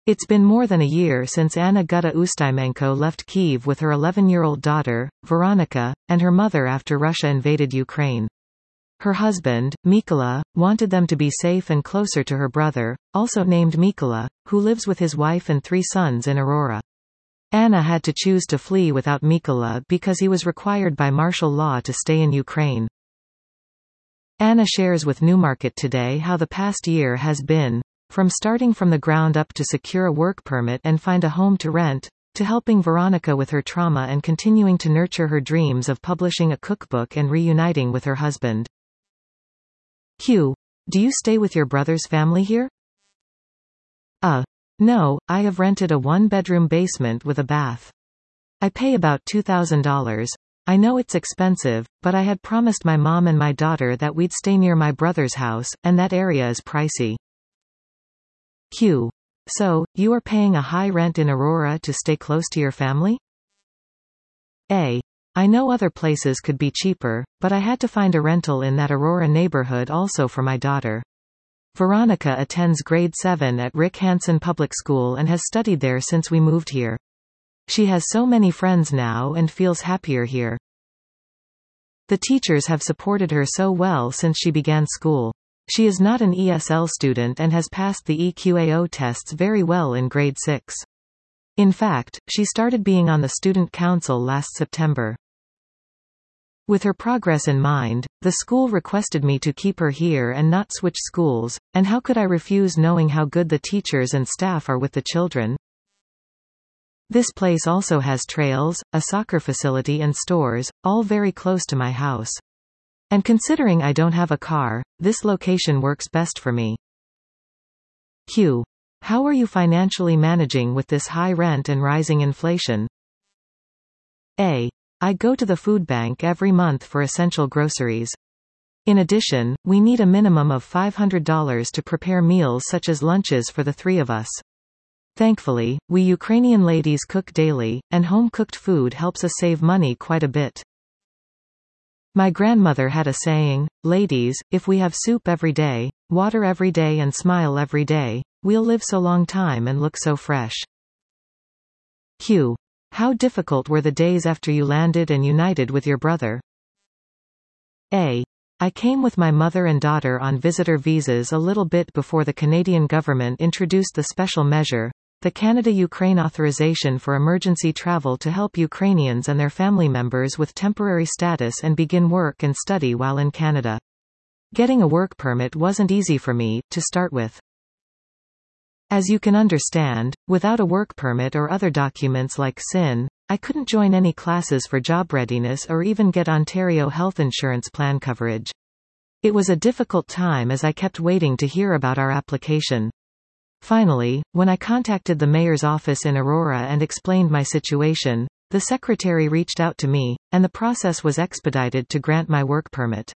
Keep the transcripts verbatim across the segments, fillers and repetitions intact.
It's been more than a year since Anna Guta Ustyimenko left Kyiv with her eleven-year-old daughter, Veronica, and her mother after Russia invaded Ukraine. Her husband, Mykola, wanted them to be safe and closer to her brother, also named Mykola, who lives with his wife and three sons in Aurora. Anna had to choose to flee without Mykola because he was required by martial law to stay in Ukraine. Anna shares with Newmarket Today how the past year has been, from starting from the ground up to secure a work permit and find a home to rent, to helping Veronica with her trauma and continuing to nurture her dreams of publishing a cookbook and reuniting with her husband. Q. Do you stay with your brother's family here? Uh. No, I have rented a one-bedroom basement with a bath. I pay about two thousand dollars. I know it's expensive, but I had promised my mom and my daughter that we'd stay near my brother's house, and that area is pricey. Q. So, you are paying a high rent in Aurora to stay close to your family? A. I know other places could be cheaper, but I had to find a rental in that Aurora neighborhood also for my daughter. Veronica attends grade seven at Rick Hansen Public School and has studied there since we moved here. She has so many friends now and feels happier here. The teachers have supported her so well since she began school. She is not an E S L student and has passed the E Q A O tests very well in grade six. In fact, she started being on the student council last September. With her progress in mind, the school requested me to keep her here and not switch schools, and how could I refuse knowing how good the teachers and staff are with the children? This place also has trails, a soccer facility and stores, all very close to my house. And considering I don't have a car, this location works best for me. Q. How are you financially managing with this high rent and rising inflation? A. I go to the food bank every month for essential groceries. In addition, we need a minimum of five hundred dollars to prepare meals such as lunches for the three of us. Thankfully, we Ukrainian ladies cook daily, and home-cooked food helps us save money quite a bit. My grandmother had a saying, "Ladies, if we have soup every day, water every day and smile every day, we'll live so long time and look so fresh." Q. How difficult were the days after you landed and united with your brother? A. I came with my mother and daughter on visitor visas a little bit before the Canadian government introduced the special measure, the Canada-Ukraine Authorization for Emergency Travel to help Ukrainians and their family members with temporary status and begin work and study while in Canada. Getting a work permit wasn't easy for me, to start with. As you can understand, without a work permit or other documents like S I N, I couldn't join any classes for job readiness or even get Ontario health insurance plan coverage. It was a difficult time as I kept waiting to hear about our application. Finally, when I contacted the mayor's office in Aurora and explained my situation, the secretary reached out to me, and the process was expedited to grant my work permit.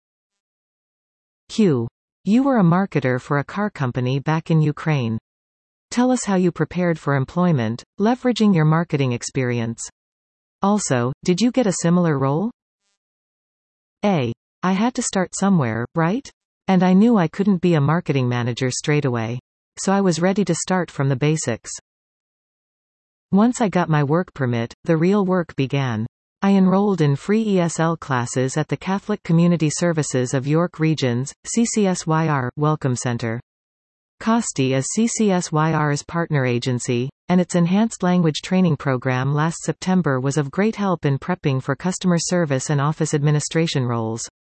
Q. You were a marketer for a car company back in Ukraine. Tell us how you prepared for employment, leveraging your marketing experience. Also, did you get a similar role? A. I had to start somewhere, right? And I knew I couldn't be a marketing manager straight away. So I was ready to start from the basics. Once I got my work permit, the real work began. I enrolled in free E S L classes at the Catholic Community Services of York Regions, C C S Y R, Welcome Center. Costi is C C S Y R's partner agency, and its enhanced language training program last September was of great help in prepping for customer service and office administration roles.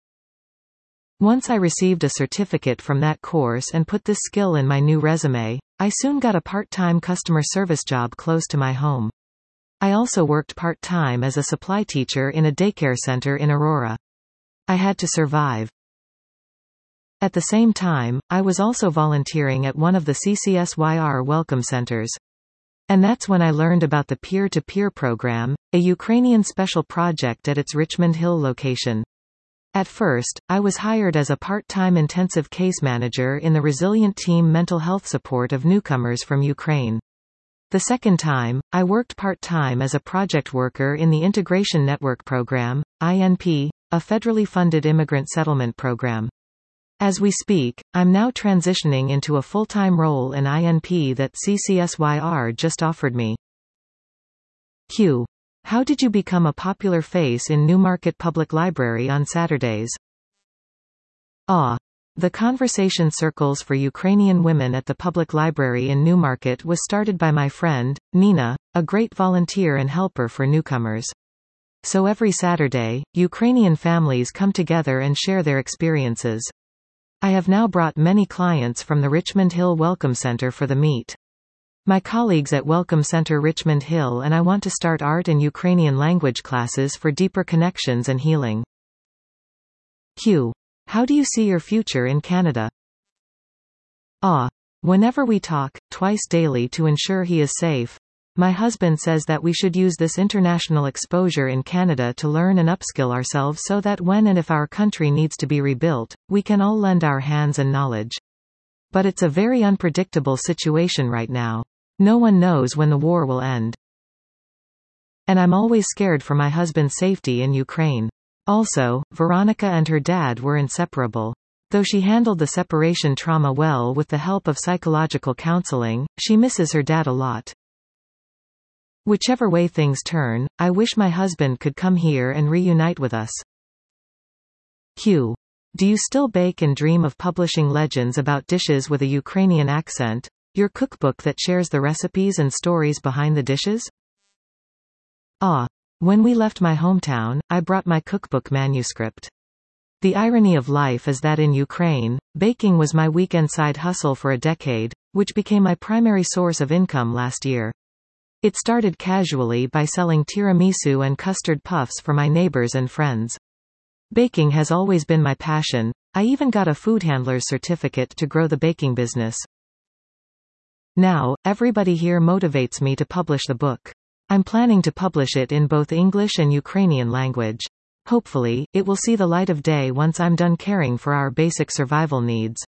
Once I received a certificate from that course and put this skill in my new resume, I soon got a part-time customer service job close to my home. I also worked part-time as a supply teacher in a daycare center in Aurora. I had to survive. At the same time, I was also volunteering at one of the C C S Y R Welcome Centers. And that's when I learned about the Peer-to-Peer program, a Ukrainian special project at its Richmond Hill location. At first, I was hired as a part-time intensive case manager in the Resilient Team mental health support of newcomers from Ukraine. The second time, I worked part-time as a project worker in the Integration Network Program, I N P, a federally funded immigrant settlement program. As we speak, I'm now transitioning into a full-time role in I N P that C C S Y R just offered me. Q. How did you become a popular face in Newmarket Public Library on Saturdays? Ah. The conversation circles for Ukrainian women at the public library in Newmarket was started by my friend, Nina, a great volunteer and helper for newcomers. So every Saturday, Ukrainian families come together and share their experiences. I have now brought many clients from the Richmond Hill Welcome Center for the meet. My colleagues at Welcome Center Richmond Hill and I want to start art and Ukrainian language classes for deeper connections and healing. Q. How do you see your future in Canada? Ah. Whenever we talk, twice daily to ensure he is safe, my husband says that we should use this international exposure in Canada to learn and upskill ourselves so that when and if our country needs to be rebuilt, we can all lend our hands and knowledge. But it's a very unpredictable situation right now. No one knows when the war will end. And I'm always scared for my husband's safety in Ukraine. Also, Veronica and her dad were inseparable. Though she handled the separation trauma well with the help of psychological counseling, she misses her dad a lot. Whichever way things turn, I wish my husband could come here and reunite with us. Q. Do you still bake and dream of publishing legends about dishes with a Ukrainian accent? Your cookbook that shares the recipes and stories behind the dishes? Ah. When we left my hometown, I brought my cookbook manuscript. The irony of life is that in Ukraine, baking was my weekend side hustle for a decade, which became my primary source of income last year. It started casually by selling tiramisu and custard puffs for my neighbors and friends. Baking has always been my passion. I even got a food handler's certificate to grow the baking business. Now, everybody here motivates me to publish the book. I'm planning to publish it in both English and Ukrainian language. Hopefully, it will see the light of day once I'm done caring for our basic survival needs.